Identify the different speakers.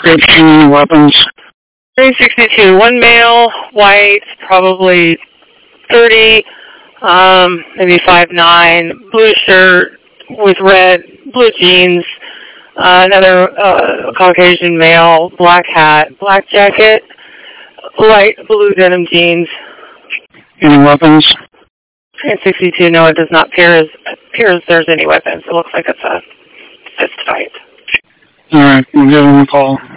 Speaker 1: description and weapons.
Speaker 2: 362, one male, white, probably 30, maybe 5'9", blue shirt with blue jeans, another Caucasian male, black hat, black jacket, light blue denim jeans.
Speaker 1: Any weapons?
Speaker 2: 362, no, it does not appear as there's any weapons. It looks like it's a fist fight.
Speaker 1: All right, we'll give him a call.